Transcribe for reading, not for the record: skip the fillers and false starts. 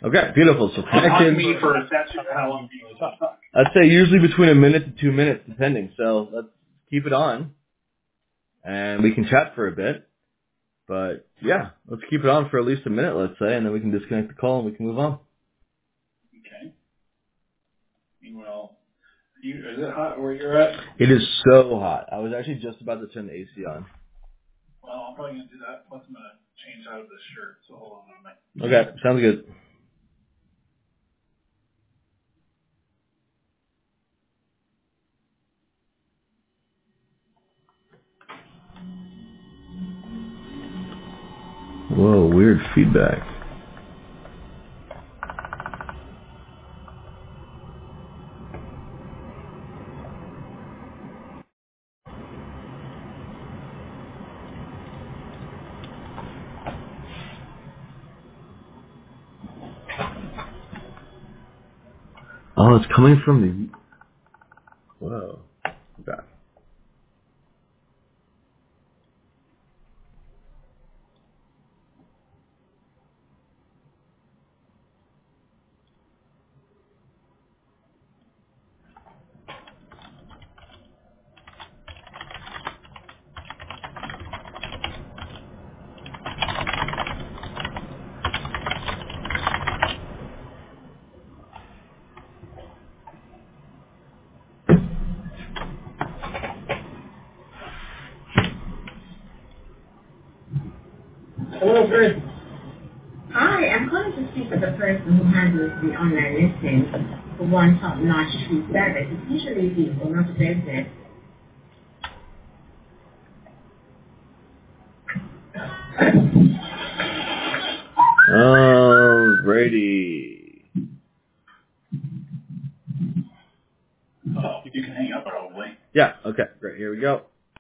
Okay, beautiful. So connected. Me for a session, how long do you talk? I'd say usually between a minute to 2 minutes, depending. So let's keep it on, and we can chat for a bit. But yeah, let's keep it on for at least a minute, let's say, and then we can disconnect the call and we can move on. Okay. Meanwhile, is it hot where you're at? It is so hot. I was actually just about to turn the AC on. Well, I'm probably going to do that. Plus, I'm going to change out of this shirt. So hold on a minute. Okay, sounds good. Whoa, weird feedback. Oh, it's coming from the... Whoa. Okay. Hello, Chris. Hi, I'm calling to speak with the person who handles the online listings for one top-notch free service. It's usually people, not a business. Alrighty. Oh, you can hang up probably. Yeah, okay, great. Here we go.